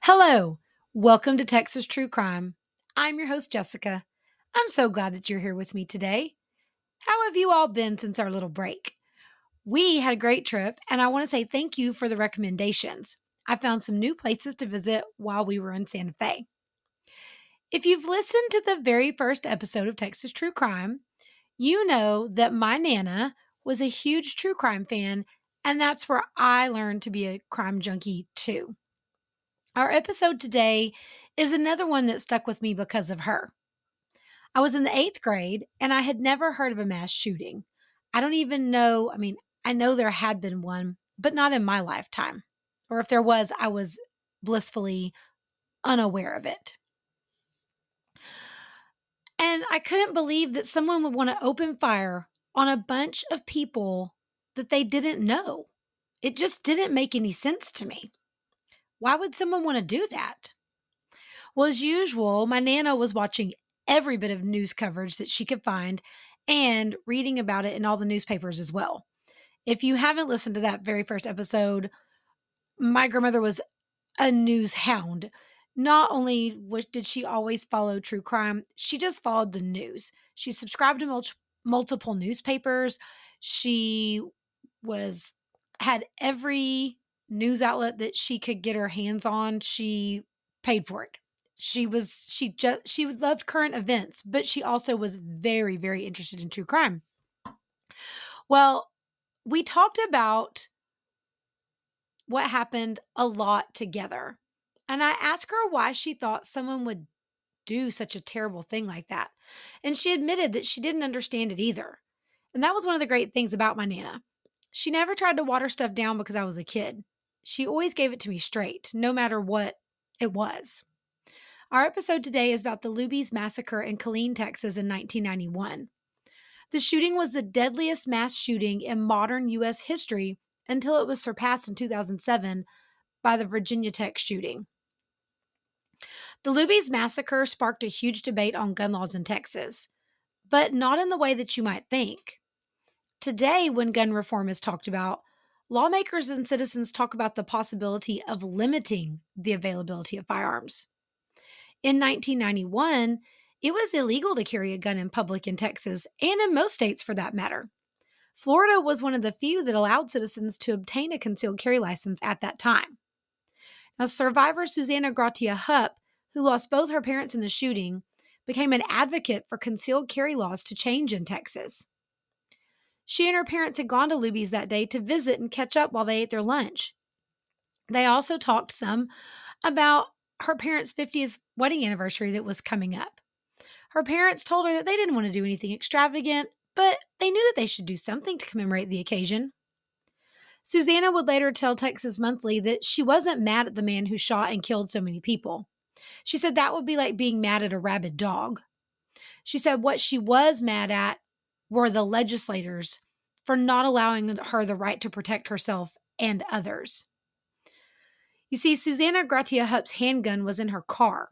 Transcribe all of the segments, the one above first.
Hello, welcome to Texas True Crime. I'm your host, Jessica. I'm so glad that you're here with me today. How have you all been since our little break? We had a great trip, and I want to say thank you for the recommendations. I found some new places to visit while we were in Santa Fe. If you've listened to the very first episode of Texas True Crime, you know that my Nana was a huge true crime fan, and that's where I learned to be a crime junkie too. Our episode today is another one that stuck with me because of her. I was in the eighth grade and I had never heard of a mass shooting. I don't even know, I know there had been one, but not in my lifetime. Or if there was, I was blissfully unaware of it. And I couldn't believe that someone would want to open fire on a bunch of people that they didn't know. It just didn't make any sense to me. Why would someone want to do that? Well, as usual, my Nana was watching every bit of news coverage that she could find and reading about it in all the newspapers as well. If you haven't listened to that very first episode, my grandmother was a news hound. Not only did she always follow true crime, she just followed the news. She subscribed to multiple newspapers. She was had every news outlet that she could get her hands on. She paid for it. She loved current events, but she also was very, very interested in true crime. Well, we talked about what happened a lot together. And I asked her why she thought someone would do such a terrible thing like that. And she admitted that she didn't understand it either. And that was one of the great things about my Nana. She never tried to water stuff down because I was a kid. She always gave it to me straight, no matter what it was. Our episode today is about the Luby's massacre in Killeen, Texas in 1991. The shooting was the deadliest mass shooting in modern U.S. history until it was surpassed in 2007 by the Virginia Tech shooting. The Luby's massacre sparked a huge debate on gun laws in Texas, but not in the way that you might think. Today, when gun reform is talked about, lawmakers and citizens talk about the possibility of limiting the availability of firearms. In 1991, it was illegal to carry a gun in public in Texas, and in most states for that matter. Florida was one of the few that allowed citizens to obtain a concealed carry license at that time. Now, survivor Susanna Gratia Hupp, who lost both her parents in the shooting, became an advocate for concealed carry laws to change in Texas. She and her parents had gone to Luby's that day to visit and catch up while they ate their lunch. They also talked some about her parents' 50th wedding anniversary that was coming up. Her parents told her that they didn't want to do anything extravagant, but they knew that they should do something to commemorate the occasion. Susanna would later tell Texas Monthly that she wasn't mad at the man who shot and killed so many people. She said that would be like being mad at a rabid dog. She said what she was mad at were the legislators for not allowing her the right to protect herself and others. You see, Susanna Gratia Hupp's handgun was in her car,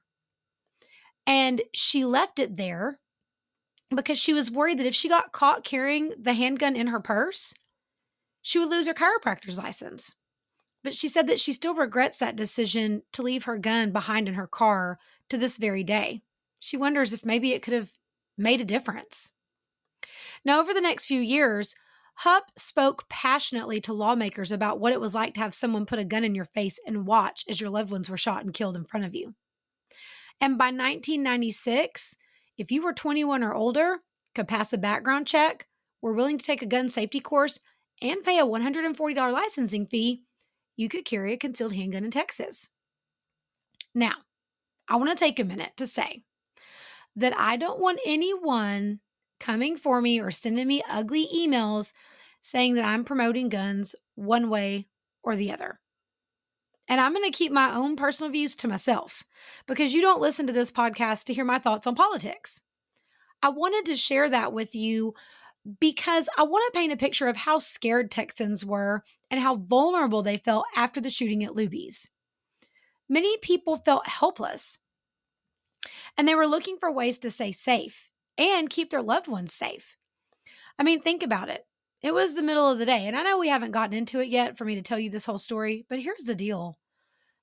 and she left it there because she was worried that if she got caught carrying the handgun in her purse, she would lose her chiropractor's license. But she said that she still regrets that decision to leave her gun behind in her car to this very day. She wonders if maybe it could have made a difference. Now, over the next few years, Hupp spoke passionately to lawmakers about what it was like to have someone put a gun in your face and watch as your loved ones were shot and killed in front of you. And by 1996, if you were 21 or older, could pass a background check, were willing to take a gun safety course, and pay a $140 licensing fee, you could carry a concealed handgun in Texas. Now, I want to take a minute to say that I don't want anyone coming for me or sending me ugly emails saying that I'm promoting guns one way or the other. And I'm going to keep my own personal views to myself because you don't listen to this podcast to hear my thoughts on politics. I wanted to share that with you because I want to paint a picture of how scared Texans were and how vulnerable they felt after the shooting at Luby's. Many people felt helpless, and they were looking for ways to stay safe and keep their loved ones safe. I mean, think about it. It was the middle of the day, and I know we haven't gotten into it yet for me to tell you this whole story, but here's the deal.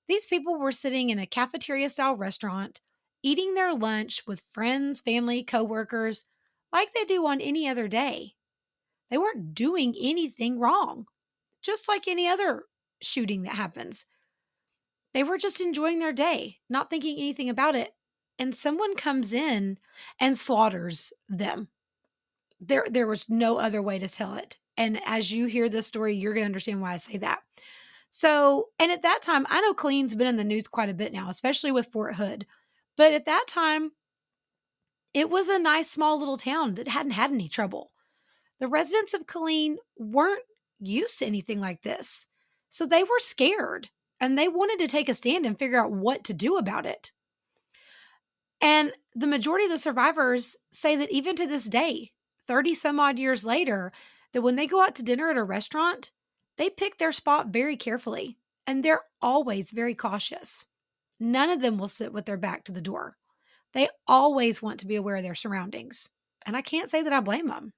These people were sitting in a cafeteria style restaurant, eating their lunch with friends, family, coworkers, like they do on any other day. They weren't doing anything wrong, just like any other shooting that happens. They were just enjoying their day, not thinking anything about it. And someone comes in and slaughters them. There was no other way to tell it. And as you hear this story, you're going to understand why I say that. So, and at that time, I know Killeen's been in the news quite a bit now, especially with Fort Hood. But at that time, it was a nice small little town that hadn't had any trouble. The residents of Killeen weren't used to anything like this. So they were scared and they wanted to take a stand and figure out what to do about it. And the majority of the survivors say that even to this day, 30 some odd years later, that when they go out to dinner at a restaurant, they pick their spot very carefully and they're always very cautious. None of them will sit with their back to the door. They always want to be aware of their surroundings. And I can't say that I blame them.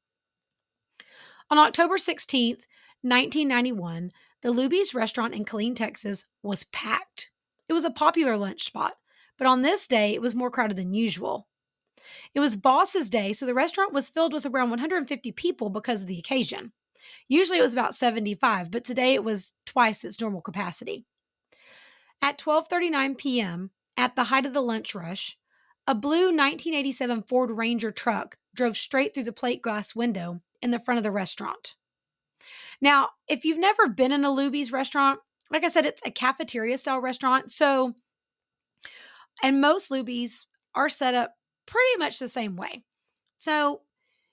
On October 16th, 1991, the Luby's restaurant in Killeen, Texas was packed. It was a popular lunch spot, but on this day, it was more crowded than usual. It was Boss's Day, so the restaurant was filled with around 150 people because of the occasion. Usually it was about 75, but today it was twice its normal capacity. At 12:39 p.m., at the height of the lunch rush, a blue 1987 Ford Ranger truck drove straight through the plate glass window in the front of the restaurant. Now, if you've never been in a Luby's restaurant, like I said, it's a cafeteria style restaurant. So, and most Luby's are set up pretty much the same way. So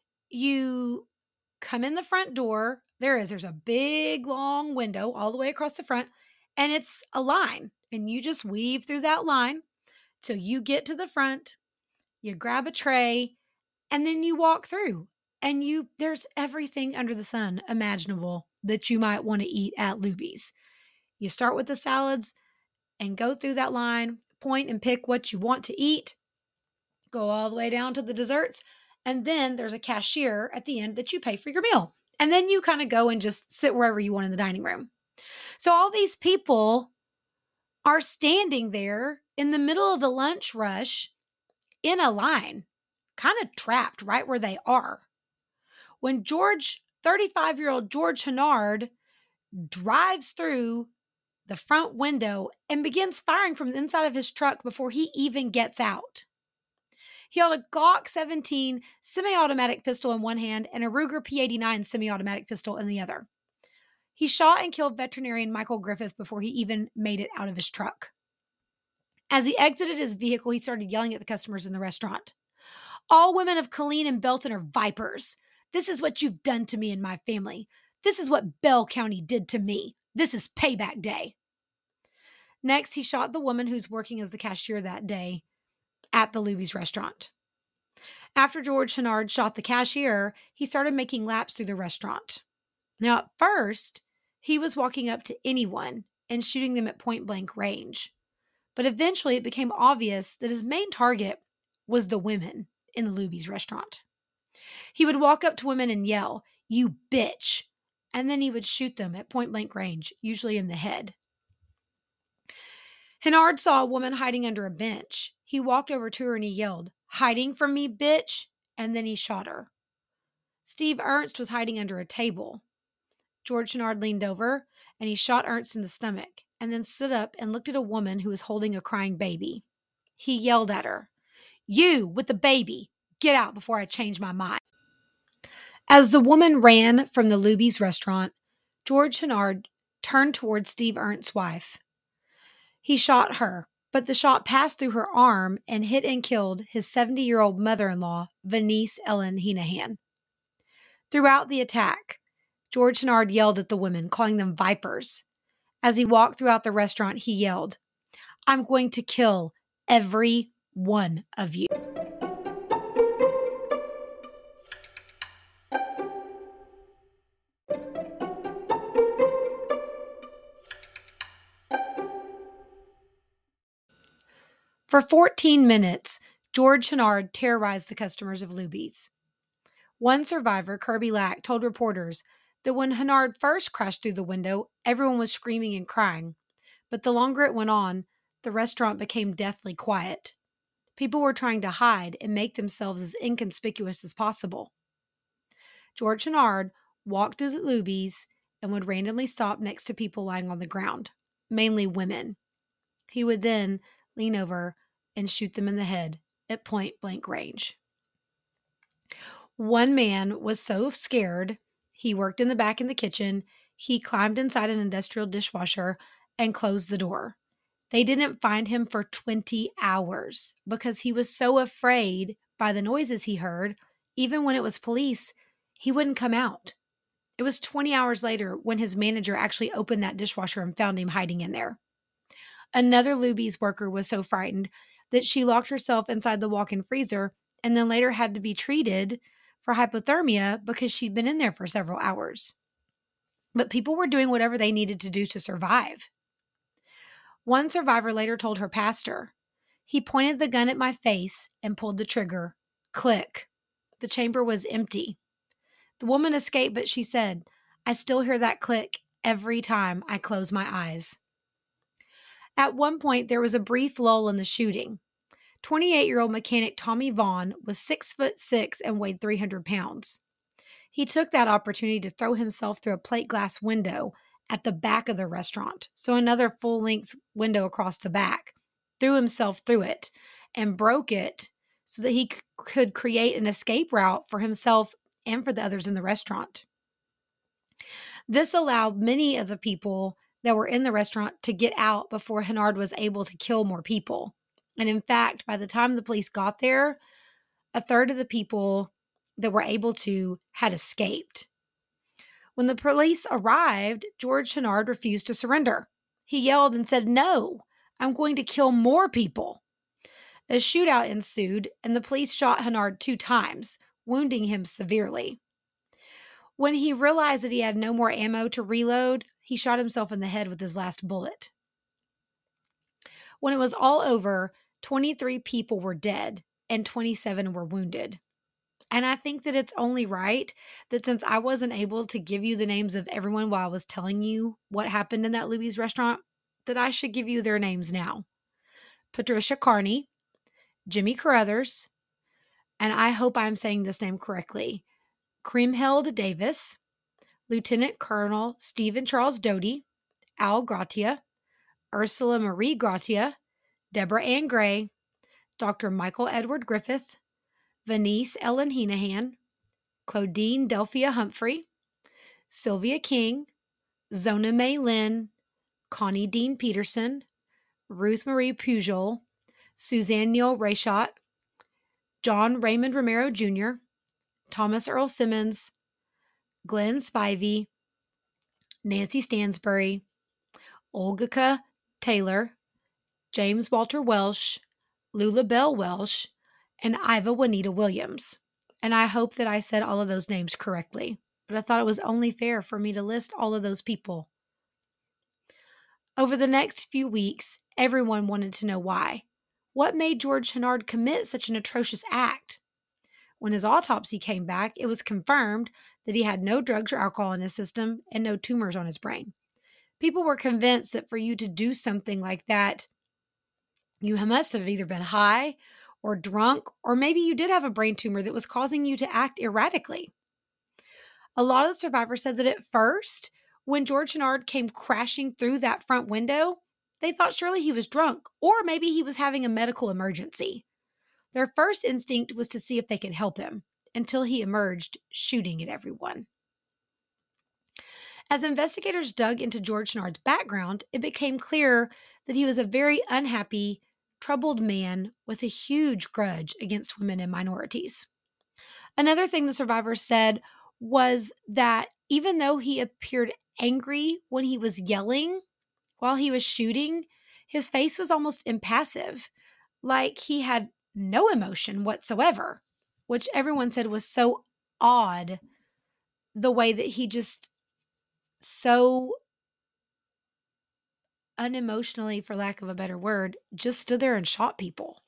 you come in the front door. There's a big long window all the way across the front, and it's a line. And you just weave through that line till you get to the front. You grab a tray, and then you walk through. And there's everything under the sun imaginable that you might want to eat at Luby's. You start with the salads and go through that line, point and pick what you want to eat, go all the way down to the desserts, and then there's a cashier at the end that you pay for your meal. And then you kind of go and just sit wherever you want in the dining room. So all these people are standing there in the middle of the lunch rush in a line, kind of trapped right where they are. When 35-year-old George Hennard drives through the front window and begins firing from the inside of his truck before he even gets out. He held a Glock 17 semi-automatic pistol in one hand and a Ruger P89 semi-automatic pistol in the other. He shot and killed veterinarian Michael Griffith before he even made it out of his truck. As he exited his vehicle, he started yelling at the customers in the restaurant. "All women of Killeen and Belton are vipers. This is what you've done to me and my family. This is what Bell County did to me. This is payback day." Next, he shot the woman who's working as the cashier that day at the Luby's restaurant. After George Hennard shot the cashier, he started making laps through the restaurant. Now, at first, he was walking up to anyone and shooting them at point-blank range. But eventually, it became obvious that his main target was the women in the Luby's restaurant. He would walk up to women and yell, "You bitch," and then he would shoot them at point-blank range, usually in the head. Hennard saw a woman hiding under a bench. He walked over to her and he yelled, "Hiding from me, bitch," and then he shot her. Steve Ernst was hiding under a table. George Hennard leaned over and he shot Ernst in the stomach and then stood up and looked at a woman who was holding a crying baby. He yelled at her, "You with the baby, get out before I change my mind." As the woman ran from the Luby's restaurant, George Hennard turned towards Steve Ernst's wife. He shot her, but the shot passed through her arm and hit and killed his 70-year-old mother-in-law, Venice Ellen Heenahan. Throughout the attack, George Hennard yelled at the women, calling them vipers. As he walked throughout the restaurant, he yelled, "I'm going to kill every one of you." For 14 minutes, George Hennard terrorized the customers of Luby's. One survivor, Kirby Lack, told reporters that when Hennard first crashed through the window, everyone was screaming and crying. But the longer it went on, the restaurant became deathly quiet. People were trying to hide and make themselves as inconspicuous as possible. George Hennard walked through the Luby's and would randomly stop next to people lying on the ground, mainly women. He would then lean over and shoot them in the head at point blank range. One man was so scared, he worked in the back in the kitchen, he climbed inside an industrial dishwasher and closed the door. They didn't find him for 20 hours because he was so afraid by the noises he heard. Even when it was police, he wouldn't come out. It was 20 hours later when his manager actually opened that dishwasher and found him hiding in there. Another Luby's worker was so frightened that she locked herself inside the walk-in freezer and then later had to be treated for hypothermia because she'd been in there for several hours. But people were doing whatever they needed to do to survive. One survivor later told her pastor, "He pointed the gun at my face and pulled the trigger. Click. The chamber was empty. The woman escaped, but she said, I still hear that click every time I close my eyes." At one point, there was a brief lull in the shooting. 28-year-old mechanic Tommy Vaughn was 6'6" and weighed 300 pounds. He took that opportunity to throw himself through a plate glass window at the back of the restaurant, so another full-length window across the back, threw himself through it, and broke it so that he could create an escape route for himself and for the others in the restaurant. This allowed many of the people that were in the restaurant to get out before Hennard was able to kill more people. And in fact, by the time the police got there, a third of the people that were able to had escaped. When the police arrived, George Hennard refused to surrender. He yelled and said, "No, I'm going to kill more people." A shootout ensued, and the police shot Hennard 2 times, wounding him severely. When he realized that he had no more ammo to reload, he shot himself in the head with his last bullet. When it was all over, 23 people were dead and 27 were wounded. And I think that it's only right that since I wasn't able to give you the names of everyone while I was telling you what happened in that Luby's restaurant, that I should give you their names now. Patricia Carney, Jimmy Carruthers, and I hope I'm saying this name correctly, Kriemhild Davis, Lieutenant Colonel Stephen Charles Doty, Al Gratia, Ursula Marie Gratia, Deborah Ann Gray, Dr. Michael Edward Griffith, Venice Ellen Heenahan, Claudine Delphia Humphrey, Sylvia King, Zona May Lynn, Connie Dean Peterson, Ruth Marie Pujol, Suzanne Neal Rayshot, John Raymond Romero Jr., Thomas Earl Simmons, Glenn Spivey, Nancy Stansbury, Olga Taylor, James Walter Welsh, Lula Bell Welsh, and Iva Juanita Williams. And I hope that I said all of those names correctly, but I thought it was only fair for me to list all of those people. Over the next few weeks, everyone wanted to know why. What made George Hennard commit such an atrocious act? When his autopsy came back, it was confirmed that he had no drugs or alcohol in his system and no tumors on his brain. People were convinced that for you to do something like that, you must have either been high or drunk, or maybe you did have a brain tumor that was causing you to act erratically. A lot of the survivors said that at first, when George Hennard came crashing through that front window, they thought surely he was drunk, or maybe he was having a medical emergency. Their first instinct was to see if they could help him, until he emerged shooting at everyone. As investigators dug into George Hennard's background, it became clear that he was a very unhappy, troubled man with a huge grudge against women and minorities. Another thing the survivors said was that even though he appeared angry when he was yelling while he was shooting, his face was almost impassive, like he had no emotion whatsoever, which everyone said was so odd, the way that he just so unemotionally, for lack of a better word, just stood there and shot people.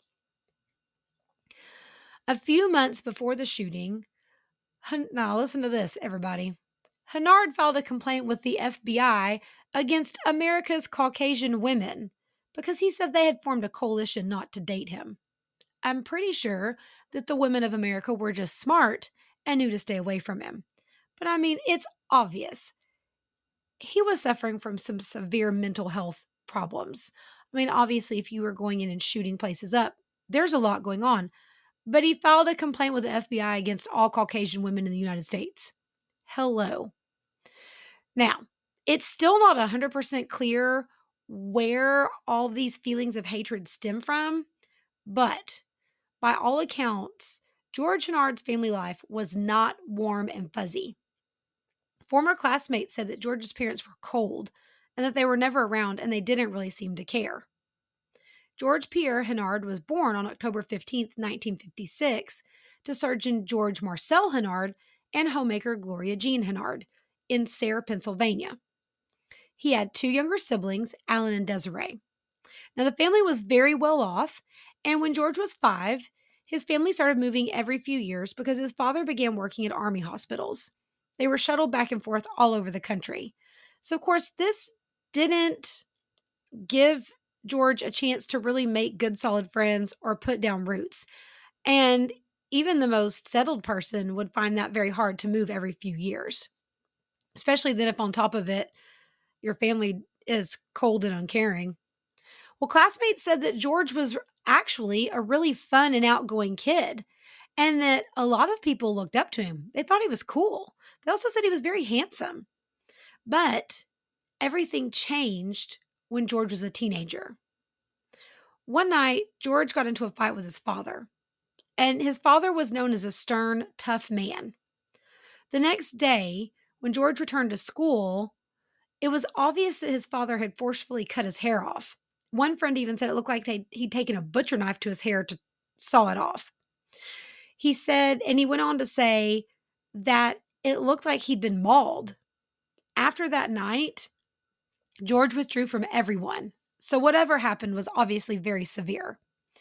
A few months before the shooting, now listen to this, everybody. Hennard filed a complaint with the FBI against America's Caucasian women because he said they had formed a coalition not to date him. I'm pretty sure that the women of America were just smart and knew to stay away from him. But I mean, it's obvious. He was suffering from some severe mental health problems. I mean, obviously, if you were going in and shooting places up, there's a lot going on. But he filed a complaint with the FBI against all Caucasian women in the United States. Hello. Now, it's still not 100% clear where all these feelings of hatred stem from, but by all accounts, George Hennard's family life was not warm and fuzzy. Former classmates said that George's parents were cold and that they were never around and they didn't really seem to care. George Pierre Hennard was born on October 15, 1956, to Sergeant George Marcel Hennard and homemaker Gloria Jean Hennard in Sayre, Pennsylvania. He had two younger siblings, Alan and Desiree. Now, the family was very well off, and when George was 5, his family started moving every few years because his father began working at Army hospitals. They were shuttled back and forth all over the country. So, of course, this didn't give George a chance to really make good, solid friends or put down roots. And even the most settled person would find that very hard to move every few years, especially then if on top of it, your family is cold and uncaring. Well, classmates said that George was actually a really fun and outgoing kid, and that a lot of people looked up to him. They thought he was cool. They also said he was very handsome. But everything changed when George was a teenager. One night, George got into a fight with his father, and his father was known as a stern, tough man. The next day, when George returned to school, it was obvious that his father had forcefully cut his hair off. One friend even said it looked like he'd taken a butcher knife to his hair to saw it off. He said, and he went on to say that it looked like he'd been mauled. After that night, George withdrew from everyone. So whatever happened was obviously very severe.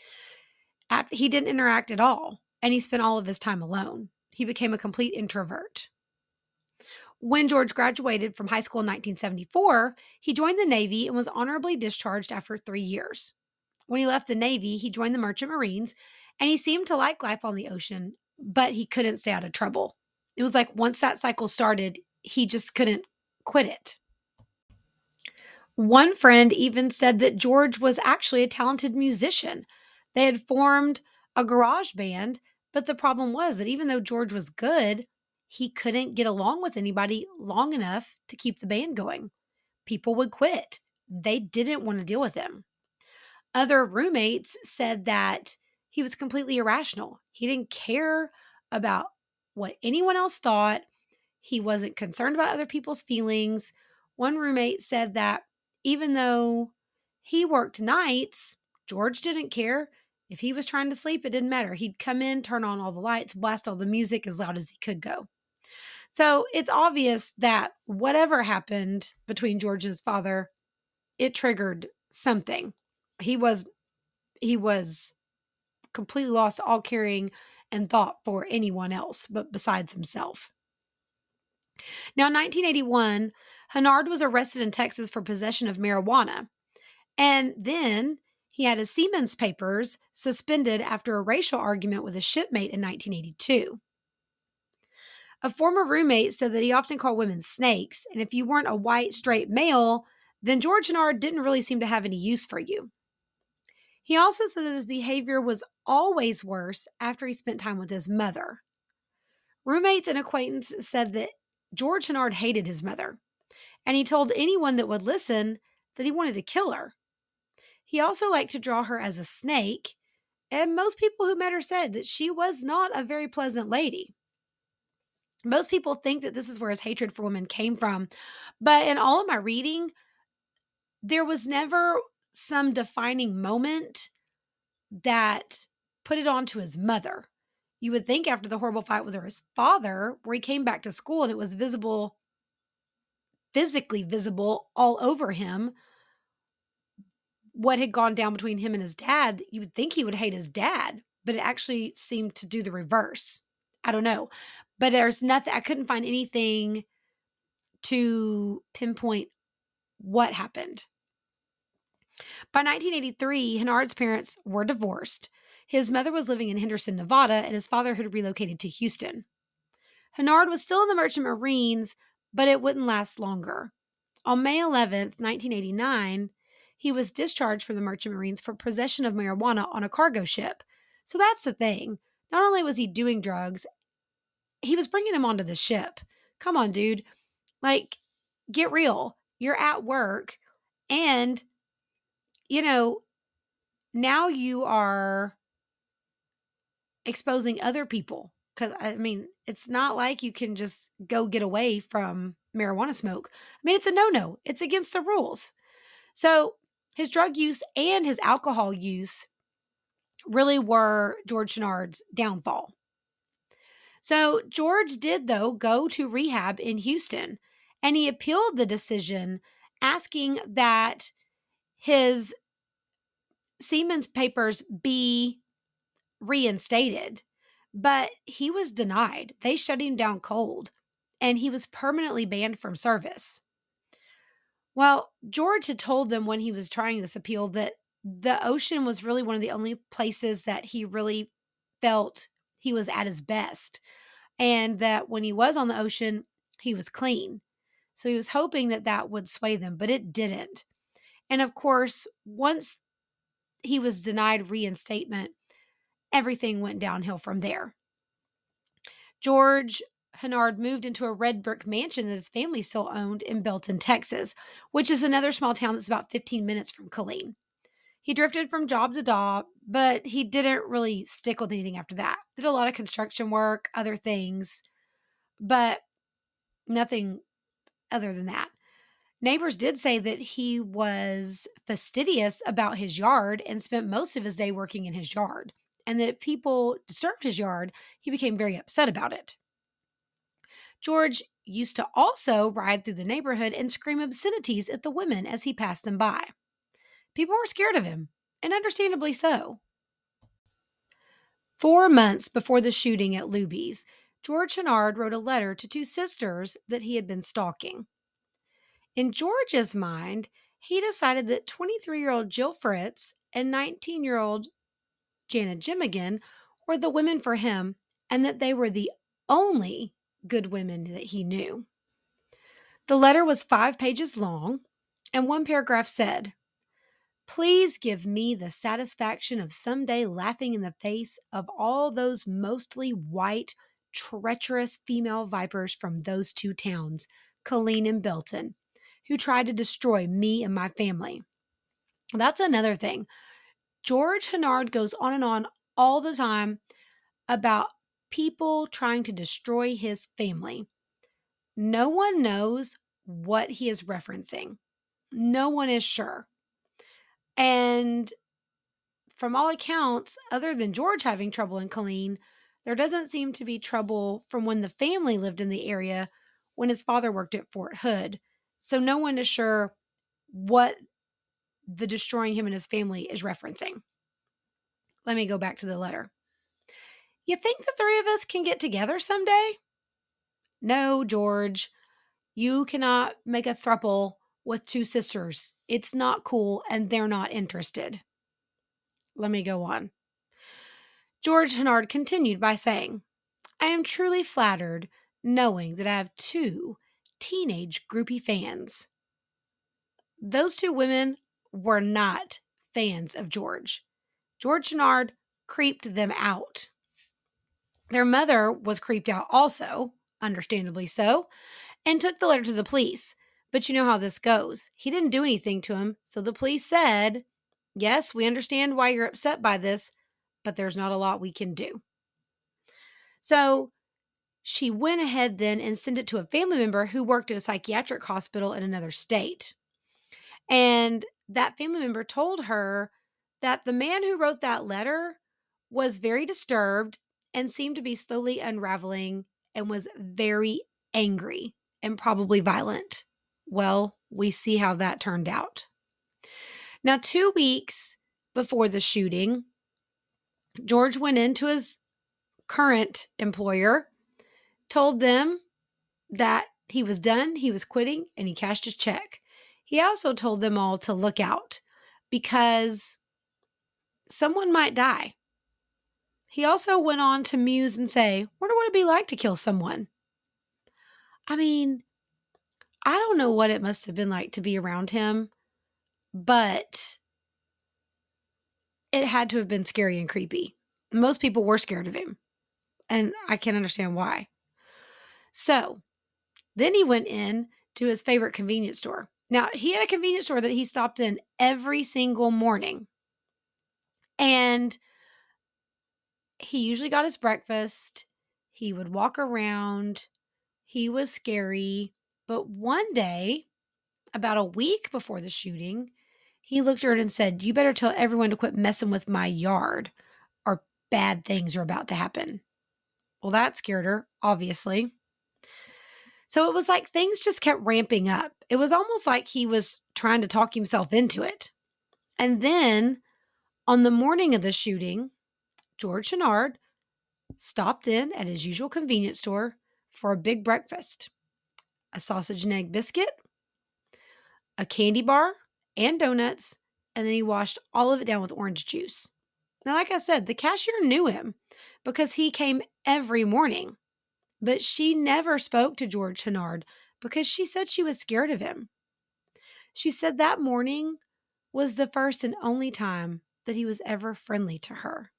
He didn't interact at all, and he spent all of his time alone. He became a complete introvert. When George graduated from high school in 1974, he joined the Navy and was honorably discharged after 3 years. When he left the Navy, he joined the Merchant Marines, and he seemed to like life on the ocean, but he couldn't stay out of trouble. It was like once that cycle started, he just couldn't quit it. One friend even said that George was actually a talented musician. They had formed a garage band, but the problem was that even though George was good, he couldn't get along with anybody long enough to keep the band going. People would quit. They didn't want to deal with him. Other roommates said that he was completely irrational. He didn't care about what anyone else thought. He wasn't concerned about other people's feelings. One roommate said that even though he worked nights, George didn't care. If he was trying to sleep, it didn't matter. He'd come in, turn on all the lights, blast all the music as loud as he could go. So it's obvious that whatever happened between George and his father, it triggered something. He was completely lost all caring and thought for anyone else but besides himself. Now, in 1981, Hennard was arrested in Texas for possession of marijuana. And then he had his seaman's papers suspended after a racial argument with a shipmate in 1982. A former roommate said that he often called women snakes, and if you weren't a white, straight male, then George Hennard didn't really seem to have any use for you. He also said that his behavior was always worse after he spent time with his mother. Roommates and acquaintances said that George Hennard hated his mother, and he told anyone that would listen that he wanted to kill her. He also liked to draw her as a snake, and most people who met her said that she was not a very pleasant lady. Most people think that this is where his hatred for women came from, but in all of my reading, there was never some defining moment that put it on to his mother. You would think after the horrible fight with his father, where he came back to school and it was visible, physically visible all over him, what had gone down between him and his dad, you would think he would hate his dad, but it actually seemed to do the reverse. I don't know. But there's nothing, I couldn't find anything to pinpoint what happened. By 1983, Hennard's parents were divorced. His mother was living in Henderson, Nevada, and his father had relocated to Houston. Hennard was still in the Merchant Marines, but it wouldn't last longer. On May 11th, 1989, he was discharged from the Merchant Marines for possession of marijuana on a cargo ship. So that's the thing. Not only was he doing drugs, he was bringing them onto the ship. Come on, dude. Like, get real. You're at work, and, now you are exposing other people. Because, it's not like you can just go get away from marijuana smoke. It's a no-no. It's against the rules. So his drug use and his alcohol use really were George Hennard's downfall. So George did, though, go to rehab in Houston, and he appealed the decision, asking that his Seaman's papers be reinstated. But he was denied. They shut him down cold, and he was permanently banned from service. Well, George had told them when he was trying this appeal that the ocean was really one of the only places that he really felt he was at his best, and that when he was on the ocean, he was clean. So he was hoping that that would sway them, but it didn't. And of course, once he was denied reinstatement, everything went downhill from there. George Hennard moved into a red brick mansion that his family still owned in Belton, Texas, which is another small town that's about 15 minutes from Killeen. He drifted from job to job, but he didn't really stick with anything after that. Did a lot of construction work, other things, but nothing other than that. Neighbors did say that he was fastidious about his yard and spent most of his day working in his yard, and that if people disturbed his yard, he became very upset about it. George used to also ride through the neighborhood and scream obscenities at the women as he passed them by. People were scared of him, and understandably so. 4 months before the shooting at Luby's, George Hennard wrote a letter to 2 sisters that he had been stalking. In George's mind, he decided that 23-year-old Jill Fritz and 19-year-old Janet Jimmigan were the women for him, and that they were the only good women that he knew. The letter was 5 pages long, and one paragraph said, "Please give me the satisfaction of someday laughing in the face of all those mostly white, treacherous female vipers from those 2 towns, Killeen and Belton, who tried to destroy me and my family." That's another thing. George Hennard goes on and on all the time about people trying to destroy his family. No one knows what he is referencing. No one is sure. And from all accounts, other than George having trouble in Killeen, there doesn't seem to be trouble from when the family lived in the area when his father worked at Fort Hood. So no one is sure what the destroying him and his family is referencing. Let me go back to the letter. "You think the 3 of us can get together someday?" "No, George. You cannot make a throuple with 2 sisters. It's not cool, and they're not interested." Let me go on. George Hennard continued by saying, "I am truly flattered knowing that I have 2 teenage groupie fans." Those 2 women were not fans of George. George Hennard creeped them out. Their mother was creeped out also, understandably so, and took the letter to the police. But you know how this goes. He didn't do anything to him, so the police said, "Yes, we understand why you're upset by this, but there's not a lot we can do." So she went ahead then and sent it to a family member who worked at a psychiatric hospital in another state. And that family member told her that the man who wrote that letter was very disturbed and seemed to be slowly unraveling and was very angry and probably violent. Well, we see how that turned out. Now, 2 weeks before the shooting, George went into his current employer, told them that He was done, he was quitting, and he cashed his check. He also told them all to look out because someone might die. He also went on to muse and say, wonder what it'd be like to kill someone. I mean, I don't know what it must have been like to be around him, but it had to have been scary and creepy. Most people were scared of him, and I can't understand why. So then he went in to his favorite convenience store. Now, he had a convenience store that he stopped in every single morning. And he usually got his breakfast. He would walk around. He was scary. But one day, about a week before the shooting, he looked at her and said, you better tell everyone to quit messing with my yard or bad things are about to happen. Well, that scared her, obviously. So it was like things just kept ramping up. It was almost like he was trying to talk himself into it. And then on the morning of the shooting, George Chenard stopped in at his usual convenience store for a big breakfast, a sausage and egg biscuit, a candy bar, and donuts, and then he washed all of it down with orange juice. Now, like I said, the cashier knew him because he came every morning, but she never spoke to George Chenard because she said she was scared of him. She said that morning was the first and only time that he was ever friendly to her.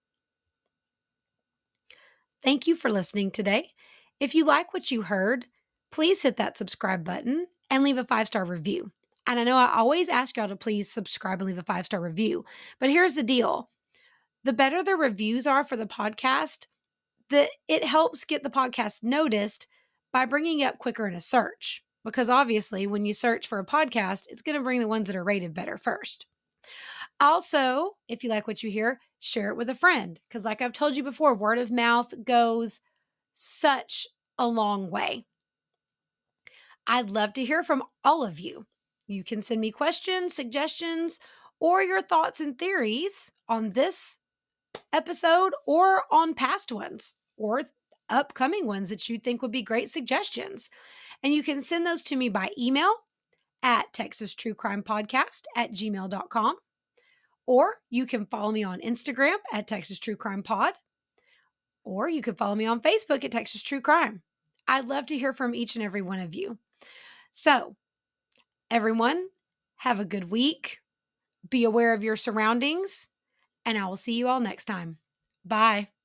Thank you for listening today. If you like what you heard, please hit that subscribe button and leave a 5-star review. And I know I always ask y'all to please subscribe and leave a 5-star review, but here's the deal. The better the reviews are for the podcast, it helps get the podcast noticed by bringing it up quicker in a search. Because obviously, when you search for a podcast, it's going to bring the ones that are rated better first. Also, if you like what you hear, share it with a friend. Because like I've told you before, word of mouth goes such a long way. I'd love to hear from all of you. You can send me questions, suggestions, or your thoughts and theories on this episode or on past ones or upcoming ones that you think would be great suggestions. And you can send those to me by email at texastruecrimepodcast@gmail.com. Or you can follow me on Instagram at Texas True Crime Pod. Or you can follow me on Facebook at Texas True Crime. I'd love to hear from each and every one of you. So, everyone, have a good week. Be aware of your surroundings. And I will see you all next time. Bye.